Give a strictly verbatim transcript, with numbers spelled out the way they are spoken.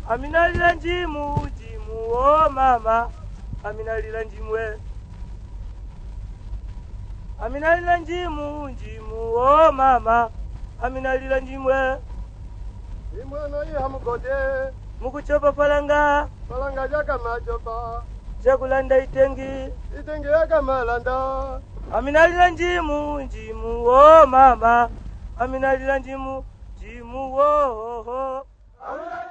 Aminalila njimu, jimu, oh mama. Aminalila njimwe. Aminalila njimu, jimu, oh mama. Aminalila njimwe. Imwe no iha mugode. Mukuchopa palanga. Palanga jaka machopa. Chakulanda itengi. Itengi yaka malanda. Aminalila njimu, njimu, oh mama. Aminalila njimu, jimu, oh oh oh.